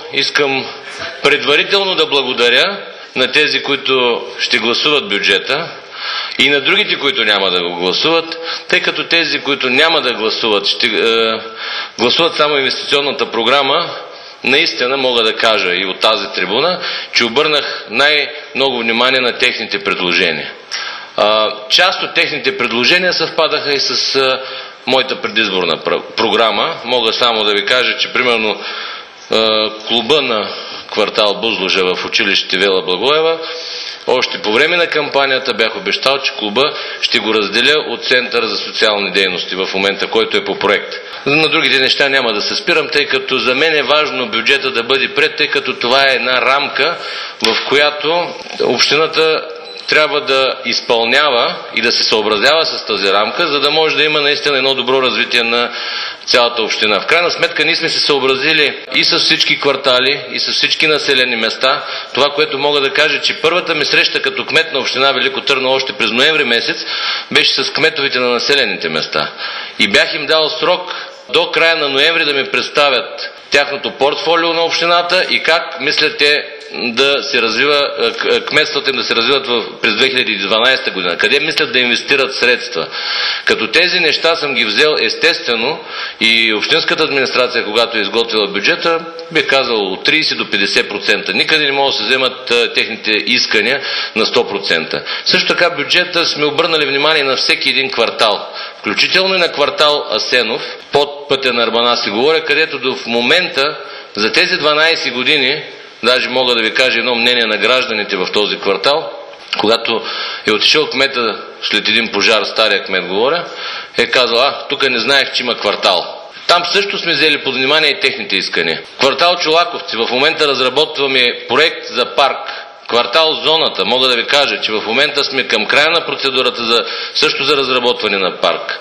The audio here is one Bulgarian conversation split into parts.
искам предварително да благодаря на тези, които ще гласуват бюджета и на другите, които няма да го гласуват, тъй като тези, които няма да гласуват, ще гласуват само инвестиционната програма. Наистина мога да кажа и от тази трибуна, че обърнах най-много внимание на техните предложения. Част от техните предложения съвпадаха и с моята предизборна програма. Мога само да ви кажа, че примерно клуба на квартал Бузлужа в училище Вела Благоева, още по време на кампанията бях обещал, че клуба ще го разделя от Центъра за социални дейности в момента, който е по проект. На другите неща няма да се спирам, тъй като за мен е важно бюджета да бъде пред, тъй като това е една рамка, в която общината трябва да изпълнява и да се съобразява с тази рамка, за да може да има наистина едно добро развитие на цялата община. В крайна сметка ние сме се съобразили и с всички квартали, и с всички населени места. Това, което мога да кажа, че първата ми среща като кмет на община Велико Търново още през ноември месец беше с кметовете на населените места. И бях им дал срок до края на ноември да ми представят тяхното портфолио на общината и как мислят те да се развива, кметствата им да се развиват през 2012 година. Къде мислят да инвестират средства. Като тези неща съм ги взел естествено и общинската администрация, когато е изготвила бюджета, бих казал от 30 до 50%. Никъде не могат да се вземат техните искания на 100%. Също така бюджета сме обърнали внимание на всеки един квартал. Включително и на квартал Асенов, под пътя на Арбана си говоря, където до в момента за тези 12 години, даже мога да ви кажа едно мнение на гражданите в този квартал, когато е отишъл кмета след един пожар, стария кмет говоря, е казал, тук не знаех, че има квартал. Там също сме взели под внимание и техните искания. Квартал Чолаковци, в момента разработваме проект за парк. Квартал Зоната, мога да ви кажа, че в момента сме към края на процедурата също за разработване на парк.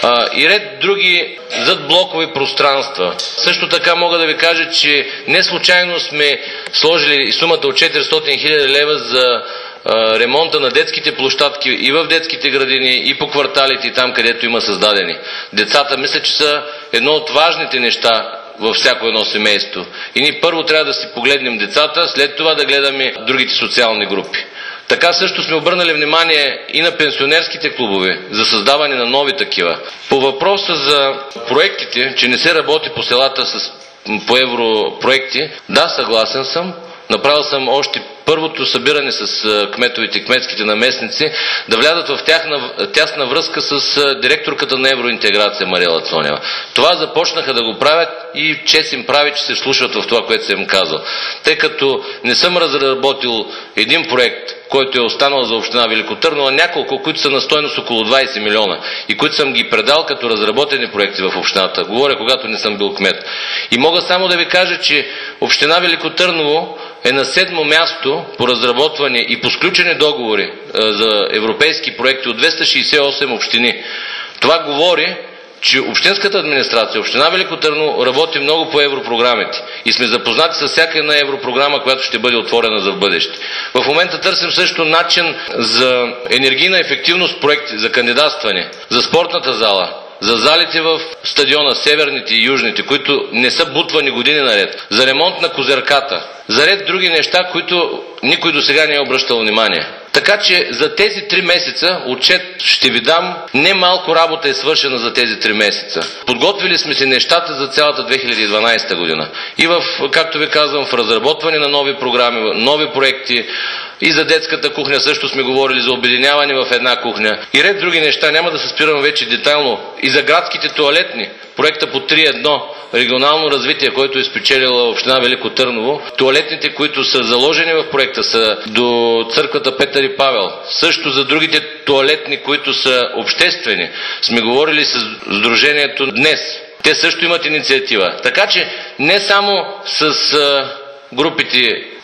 И ред други задблокови пространства. Също така мога да ви кажа, че не случайно сме сложили сумата от 400 000 лева за ремонта на детските площадки и в детските градини, и по кварталите, и там, където има създадени. Децата, мисля, че са едно от важните неща във всяко едно семейство. И ние първо трябва да си погледнем децата, след това да гледаме другите социални групи. Така също сме обърнали внимание и на пенсионерските клубове за създаване на нови такива. По въпроса за проектите, че не се работи по селата по европроекти, да, съгласен съм. Направил съм още първото събиране с кметовите и кметските наместници да влязат в тясна връзка с директорката на евроинтеграция Мариела Цонева. Това започнаха да го правят и чест им прави, че се вслушват в това, което съм им казал. Тъй като не съм разработил един проект, който е останал за община Велико Търново, няколко, които са на стойност около 20 милиона и които съм ги предал като разработени проекти в общината. Говоря, когато не съм бил кмет. И мога само да ви кажа, че община Велико Търново е на 7-мо място по разработване и по сключени договори за европейски проекти от 268 общини. Това говори, че общинската администрация, община Велико Търново работи много по европрограмите и сме запознати с всяка една европрограма, която ще бъде отворена за в бъдеще. В момента търсим също начин за енергийна ефективност проекти, за кандидатстване, за спортната зала, за залите в стадиона, северните и южните, които не са бутвани години наред, за ремонт на козирката, за ред други неща, които никой до сега не е обръщал внимание. Така че за тези 3 месеца отчет ще ви дам. Немалко работа е свършена за тези 3 месеца. Подготвили сме си нещата за цялата 2012 година. И както ви казвам, в разработване на нови програми, нови проекти. И за детската кухня също сме говорили за обединяване в една кухня. И ред други неща, няма да се спирам вече детайлно. И за градските тоалетни. Проекта по 3.1 регионално развитие, който е спечелила община Велико Търново. Тоалетните, които са заложени в проекта, са до църквата Петър и Павел. Също за другите тоалетни, които са обществени, сме говорили с Сдружението днес. Те също имат инициатива. Така че не само с групите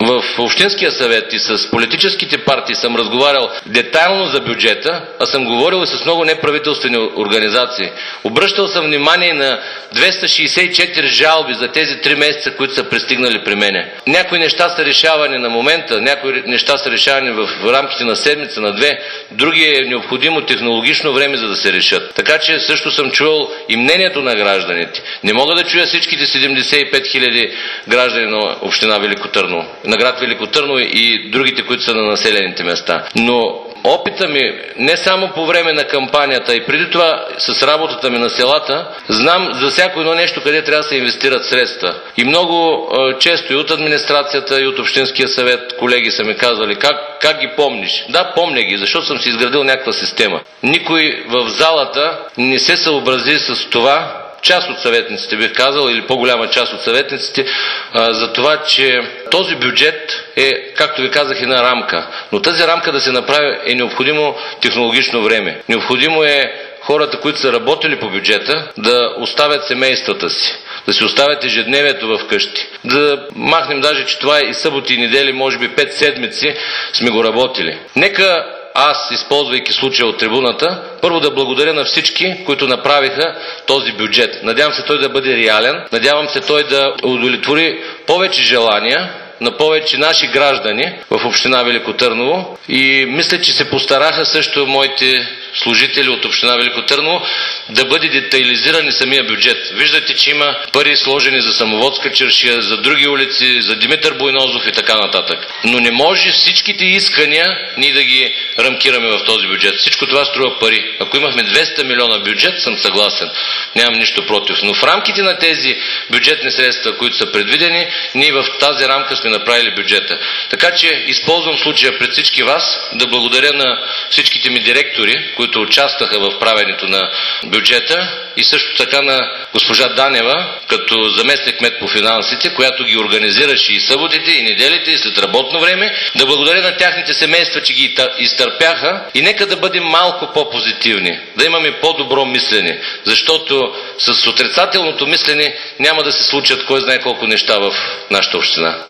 в Общинския съвет и с политическите партии съм разговарял детайлно за бюджета, а съм говорил и с много неправителствени организации. Обръщал съм внимание на 264 жалби за тези 3 месеца, които са пристигнали при мене. Някои неща са решавани на момента, някои неща са решавани в рамките на седмица, на 2, други е необходимо технологично време, за да се решат. Така че също съм чувал и мнението на гражданите. Не мога да чуя всичките 75 000 граждани на община Велико Търново, на град Велико Търново и другите, които са на населените места. Но опита ми, не само по време на кампанията, и преди това с работата ми на селата, знам за всяко едно нещо къде трябва да се инвестират средства. И много често и от администрацията, и от Общинския съвет колеги са ми казвали, как ги помниш? Да, помня ги, защото съм си изградил някаква система. Никой в залата не се съобрази с това, част от съветниците бих казал, или по-голяма част от съветниците, за това, че този бюджет е, както ви казах, една рамка. Но тази рамка да се направи е необходимо технологично време. Необходимо е хората, които са работили по бюджета, да оставят семействата си, да си оставят ежедневието в къщи. Да махнем даже, че това е и съботи и недели, може би 5 седмици сме го работили. Нека аз, използвайки случая от трибуната, първо да благодаря на всички, които направиха този бюджет. Надявам се той да бъде реален, надявам се той да удовлетвори повече желания на повече наши граждани в община Велико Търново и мисля, че се постараха също моите служители от община Велико Търново да бъде детайлизиран самия бюджет. Виждате, че има пари сложени за Самоводска чаршия, за други улици, за Димитър Бойнозов и така нататък. Но не може всичките искания ние да ги рамкираме в този бюджет. Всичко това струва пари. Ако имахме 200 милиона бюджет, съм съгласен. Нямам нищо против. Но в рамките на тези бюджетни средства, които са предвидени, ние в тази рамка сме направили бюджета. Така че използвам случая пред всички вас да благодаря на всичките ми директори, които участваха в правенето на бюджета, и също така на госпожа Данева, като заместник-кмет по финансите, която ги организираше и съботите, и неделите, и след работно време. Да благодаря на тяхните семейства, че ги изтърпяха, и нека да бъдем малко по-позитивни, да имаме по-добро мислене, защото с отрицателното мислене няма да се случат кой знае колко неща в нашата община.